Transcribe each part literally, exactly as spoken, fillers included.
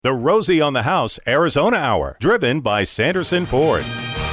The Rosie on the House Arizona Hour, driven by Sanderson Ford.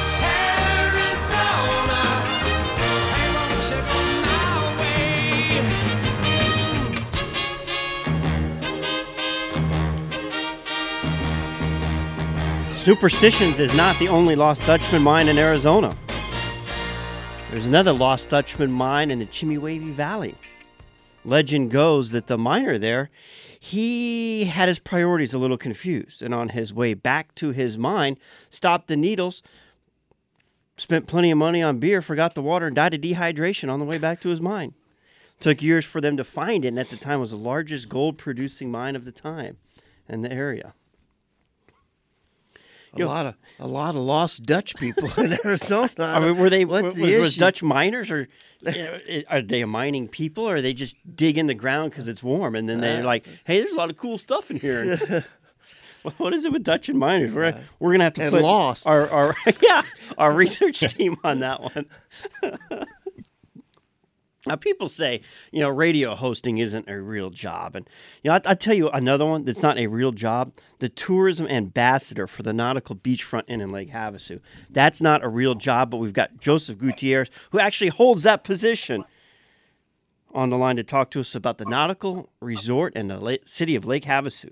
Superstitions is not the only Lost Dutchman mine in Arizona. There's another Lost Dutchman mine in the Chemehuevi Valley. Legend goes that the miner there, he had his priorities a little confused, and on his way back to his mine, stopped the needles, spent plenty of money on beer, forgot the water, and died of dehydration on the way back to his mine. Took years for them to find it, and at the time was the largest gold-producing mine of the time in the area. A you lot know, of a lot of lost Dutch people in Arizona. I mean, were they What's was, the was issue? Dutch miners, or are they a mining people, or are they just dig in the ground because it's warm, and then they're like, "Hey, there's a lot of cool stuff in here." What is it with Dutch and miners? We're uh, we're gonna have to and put lost. our our yeah our research team on that one. Now, people say, you know, radio hosting isn't a real job. And, you know, I, I'll tell you another one that's not a real job. The tourism ambassador for the Nautical Beachfront Inn in Lake Havasu. That's not a real job, but we've got Joseph Gutierrez, who actually holds that position, on the line to talk to us about the Nautical Resort and the la- city of Lake Havasu.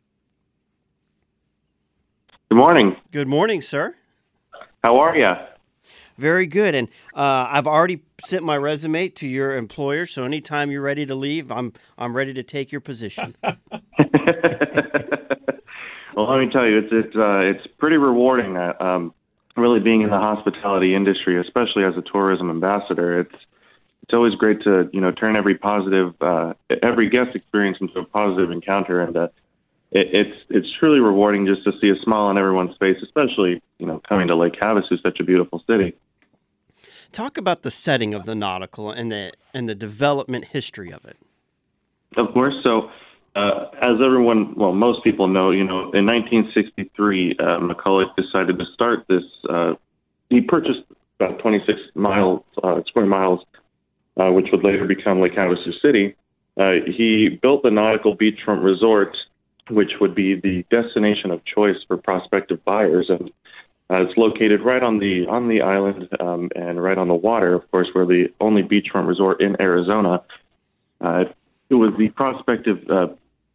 Good morning. Good morning, sir. How are you? Very good. And uh, I've already sent my resume to your employer, so anytime you're ready to leave, I'm I'm ready to take your position. Well, let me tell you, it's it's uh, it's pretty rewarding. Uh, um, really being in the hospitality industry, especially as a tourism ambassador, it's it's always great to you know turn every positive, uh, every guest experience into a positive encounter, and uh, it, it's it's truly rewarding just to see a smile on everyone's face, especially you know coming to Lake Havasu, such a beautiful city. Talk about the setting of the Nautical and the and the development history of it. Of course. So, uh, as everyone, well, most people know, you know, in nineteen sixty-three, uh, McCulloch decided to start this. Uh, he purchased about twenty-six miles, uh, square miles, uh, which would later become Lake Havasu City. Uh, he built the Nautical Beachfront Resort, which would be the destination of choice for prospective buyers, and Uh, it's located right on the on the island um, and right on the water. Of course, we're the only beachfront resort in Arizona. Uh, it was the prospective. Uh,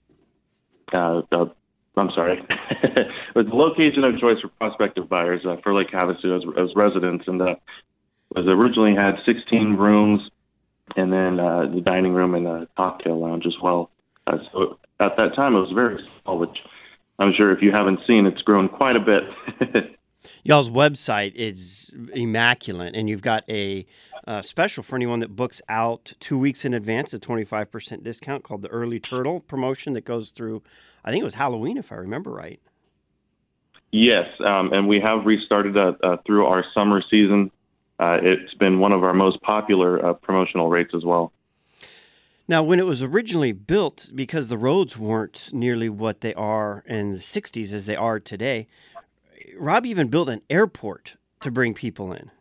uh, uh, I'm sorry, it was the location of choice for prospective buyers uh, for Lake Havasu as, as residents, and uh, was originally had sixteen rooms, and then uh, the dining room and a cocktail lounge as well. Uh, so at that time, it was very small, which I'm sure if you haven't seen, it's grown quite a bit. Y'all's website is immaculate, and you've got a uh, special for anyone that books out two weeks in advance, a twenty-five percent discount called the Early Turtle promotion that goes through, I think it was Halloween, if I remember right. Yes, um, and we have restarted uh, uh, through our summer season. Uh, it's been one of our most popular uh, promotional rates as well. Now, when it was originally built, because the roads weren't nearly what they are in the sixties as they are today, Rob even built an airport to bring people in.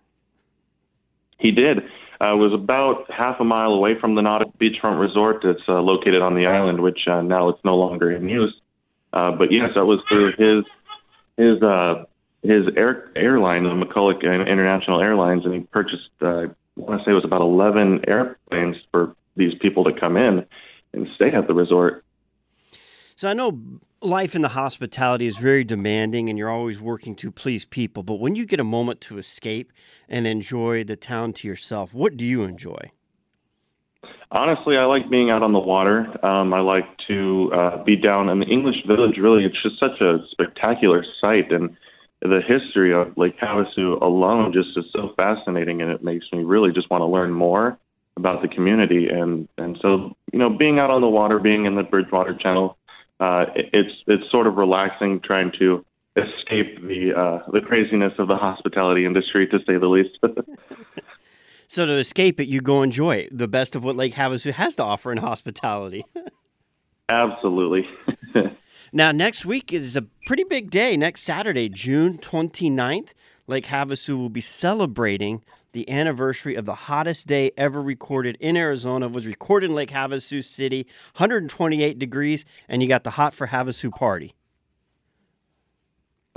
He did. Uh, it was about half a mile away from the Nautical Beachfront Resort. It's uh, located on the island, which uh, now it's no longer in use. Uh, but yes, that was through his his uh, his air, airline, the McCulloch International Airlines, and he purchased, uh, I want to say it was about eleven airplanes for these people to come in and stay at the resort. So I know life in the hospitality is very demanding and you're always working to please people, but when you get a moment to escape and enjoy the town to yourself, what do you enjoy? Honestly, I like being out on the water. Um, I like to uh, be down in the English Village. Really, it's just such a spectacular sight, and the history of Lake Havasu alone just is so fascinating, and it makes me really just want to learn more about the community. And, and so, you know, being out on the water, being in the Bridgewater Channel, Uh, it's it's sort of relaxing, trying to escape the uh, the craziness of the hospitality industry, to say the least. So to escape it, you go enjoy it, the best of what Lake Havasu has to offer in hospitality. Absolutely. Now, next week is a pretty big day. Next Saturday, June twenty-ninth, Lake Havasu will be celebrating the anniversary of the hottest day ever recorded in Arizona. It was recorded in Lake Havasu City, one hundred twenty-eight degrees, and you got the Hot for Havasu party.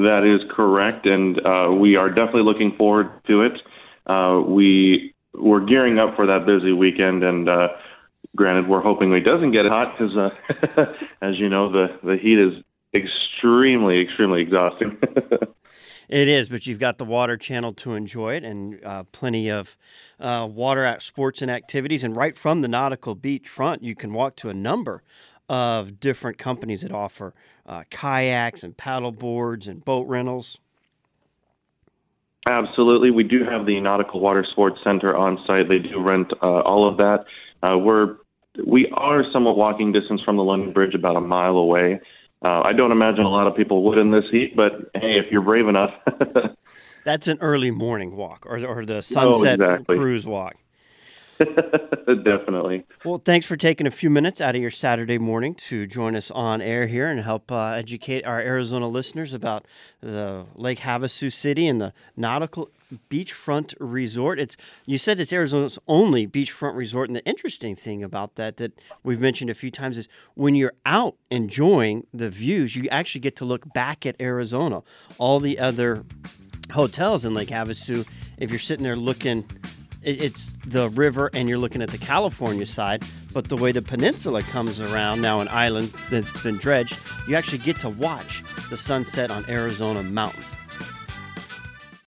That is correct, and uh, we are definitely looking forward to it. Uh, we we're gearing up for that busy weekend, and uh, granted, we're hoping it doesn't get hot because, uh, as you know, the the heat is extremely, extremely exhausting. It is, but you've got the water channel to enjoy it, and uh, plenty of uh, water at sports and activities. And right from the Nautical Beach front, you can walk to a number of different companies that offer uh, kayaks and paddle boards and boat rentals. Absolutely. We do have the Nautical Water Sports Center on site. They do rent uh, all of that. Uh, we're, we are somewhat walking distance from the London Bridge, about a mile away. Uh, I don't imagine a lot of people would in this heat, but hey, if you're brave enough. That's an early morning walk, or, or the sunset oh, exactly. cruise walk. Definitely. Well, thanks for taking a few minutes out of your Saturday morning to join us on air here and help uh, educate our Arizona listeners about the Lake Havasu City and the Nautical Beachfront Resort. It's you said it's Arizona's only beachfront resort, and the interesting thing about that that we've mentioned a few times is when you're out enjoying the views, you actually get to look back at Arizona. All the other hotels in Lake Havasu, if you're sitting there looking, it's the river and you're looking at the California side, but the way the peninsula comes around, now an island that's been dredged, you actually get to watch the sunset on Arizona mountains.